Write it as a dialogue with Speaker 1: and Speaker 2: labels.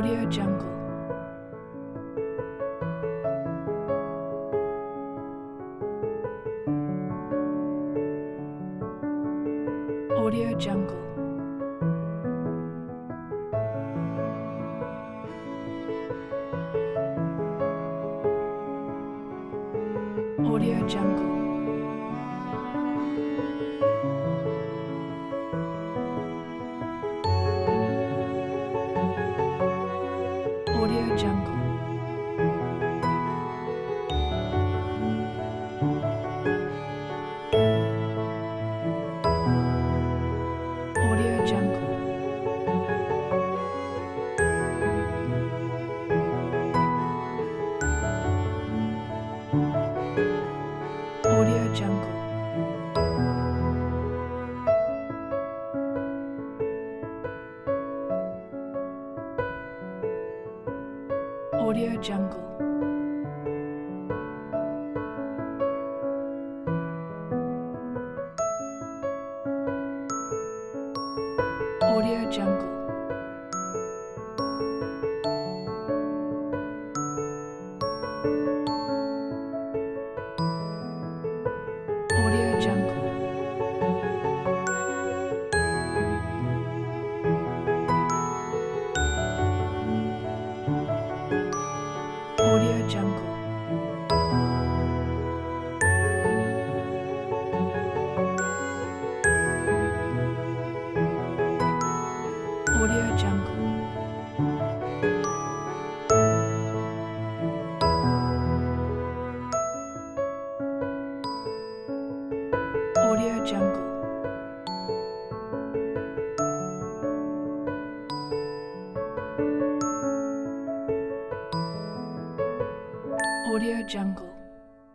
Speaker 1: Audio Jungle. Audio Jungle. Audio Jungle. Audio Jungle. Audio Jungle. Audio Jungle. Audio Jungle. Audio Jungle. Audio Jungle. Audio Jungle. Audio Jungle. Audio Jungle. Audio Jungle.